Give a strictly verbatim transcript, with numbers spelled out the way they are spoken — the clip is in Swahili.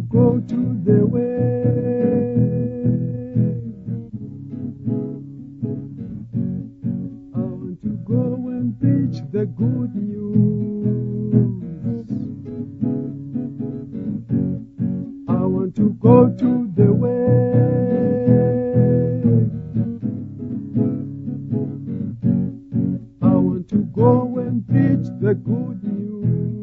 go to the way. I want to go and preach the good news. I want to go to the way. I want to go and preach the good news.